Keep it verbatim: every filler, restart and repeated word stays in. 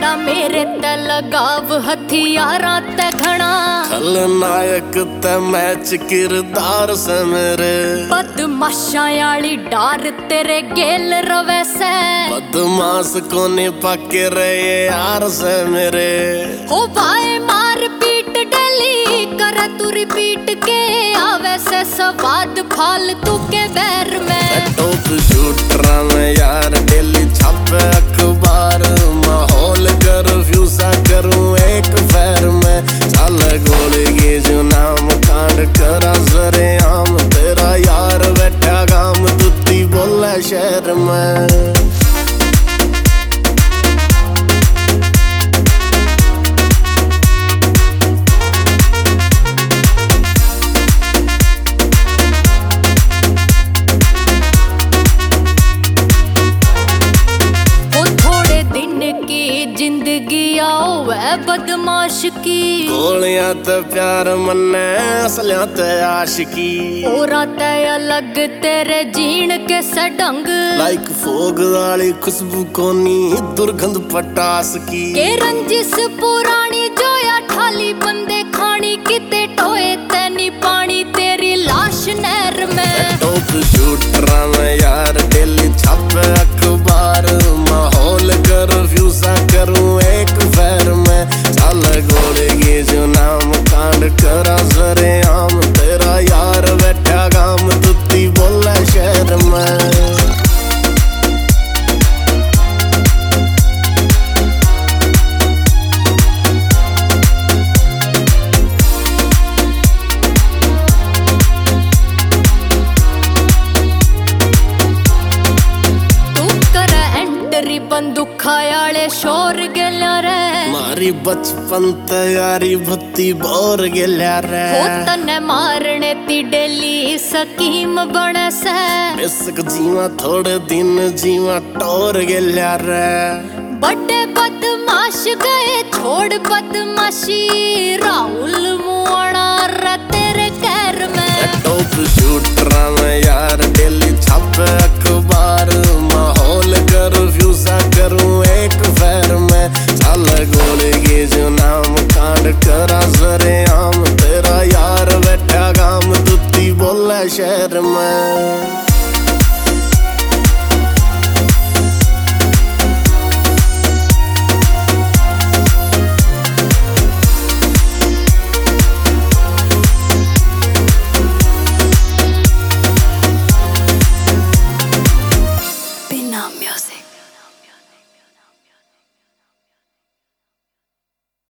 तेरा मेरे ते लगाव हथियारा ते घना खलनायक ते मैच किरदार से मेरे बदमाशा आली डार तेरे गेल रवे से बदमाश कोने पके रहे यार से मेरे हो भाई मार पीट डली कर तू रिपीट के आवे से स्वाद फालतू के बैर में टॉप शूटरा में यार डेली छापे अखबार माहौल कर्फ्यू सा करूं एक फैर में चल गोली के जो नाम कांड करा सरे आम तेरा यार बैठा गाम तुत्ती बोला शहर में बदमाश की गोलियां ते प्यार मन्ने असलियां ते आशिकी औरा ते अलग तेरे जीण के सडंग लाइक फोग वाली खुशबू कोनी दुर्गंध पटास की के रंजिश पुरानी जोया ठाली बंदे खानी किते टोए तैनी पानी तेरी लाश नहर में टॉप शूटरा में यार डेली छापे अखबार माहौल कर्फ्यू सा करूं एक फैर में चल गोले के जो नाम कांड करा सरे आम तेरा यार बैठा गाम तुत्ती बोला शहर में बंदूखा आले शोर गेल्या रे मारी बचपन तैयारी भत्ती बोर गेल्या रे हो तने मारने ती डेली स्कीम बने से बेसक जीवा थोड़े दिन जीवा टोर गेल्या रे बड़े बदमाश गए छोड़ बदमाशी राहुल मुआना रे तेरे कैर में टॉप शूटरा में यार डेली छापे अखबार माहौल कर्फ्यू सा करूं एक फैर में चल गोले के जो नाम कांड करा सरे आम तेरा यार बैठा गाम तुत्ती बोला शहर में।